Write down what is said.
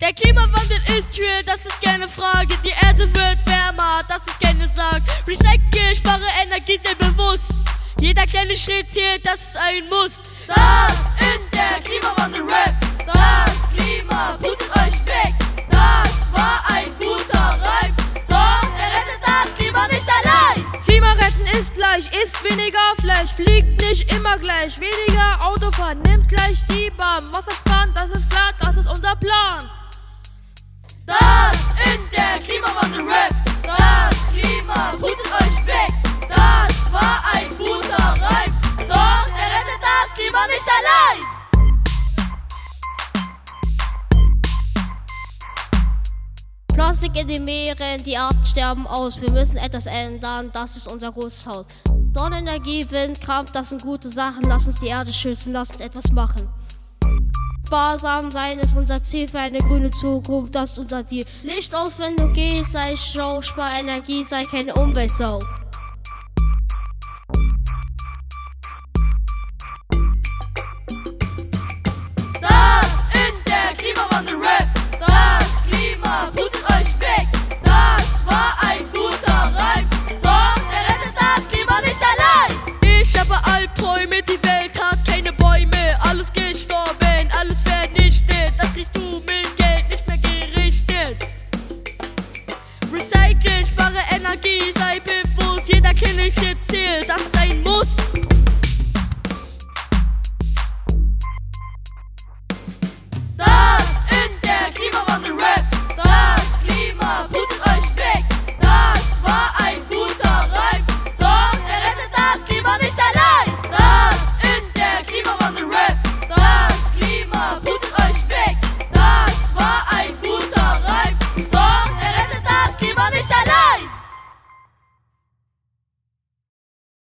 Der Klimawandel ist real, das ist keine Frage. Die Erde wird wärmer, das ist keine Sorge. Recycle, spare Energie, sehr bewusst. Jeder kleine Schritt zählt, das ist ein Muss. Das ist der Klimawandel-Rap. Das Klima pustet euch weg. Das war ein guter Reim. Doch er rettet das Klima nicht allein. Klima retten ist gleich, isst weniger Fleisch, fliegt nicht immer gleich, weniger Autofahren, nimmt gleich die Bahn. Wasser sparen, das ist klar, das ist unser Plan. Das ist der Klimawandel-Rap. Das Klima pustet euch weg. Das war ein guter Reim. Doch er rettet das Klima nicht allein. Plastik in den Meeren, die Arten sterben aus. Wir müssen etwas ändern, das ist unser großes Haus. Sonnenenergie, Wind, Kraft, das sind gute Sachen. Lass uns die Erde schützen, lass uns etwas machen. Sparsam sein ist unser Ziel für eine grüne Zukunft, das ist unser Deal. Licht aus, wenn du gehst, sei Show, spar Energie, sei keine Umweltsau. Das ist der Klimawandel-Rap. Das Klima pustet euch weg. Das war ein guter Reim. Doch er rettet das Klima nicht allein. Ich habe Albträume, die Welt hat keine Bäume. Alles gestorben, alles vernichtet. Das kriegst du mit Geld nicht mehr gerichtet. Recycle, spare Energie, sei bewusst. Jeder kleine Schritt zählt. Das